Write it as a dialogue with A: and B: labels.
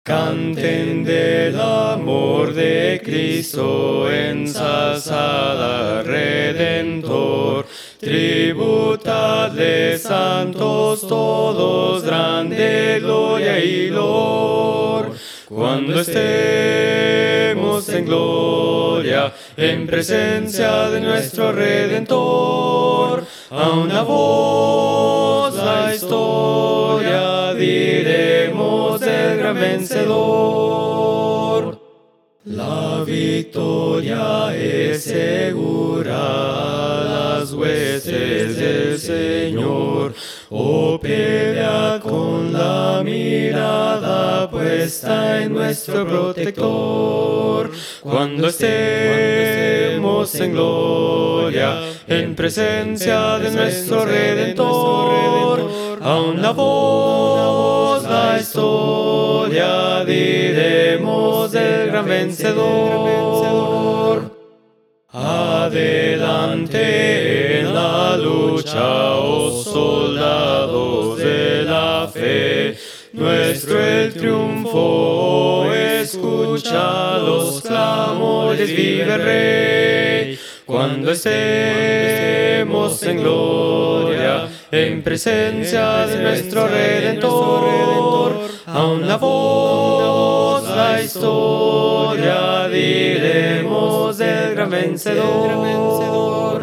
A: Canten del amor de Cristo, ensalzad al Redentor. Tributadle, santos todos, grande gloria y loor. Cuando estemos en gloria, en presencia de nuestro Redentor, a una voz la historia diremos del gran vencedor. La victoria es segura, las huestes del Señor. Oh, pelea con la mirada puesta en nuestro protector. Cuando estemos en gloria, en presencia de nuestro Redentor, aún la voz, la historia diremos del gran vencedor. Adelante en la lucha, oh soldados de la fe, nuestro el triunfo, escucha los clamores, vive el Rey. Cuando estemos en gloria, en presencia de nuestro Redentor, aún la voz, la historia diremos del gran vencedor.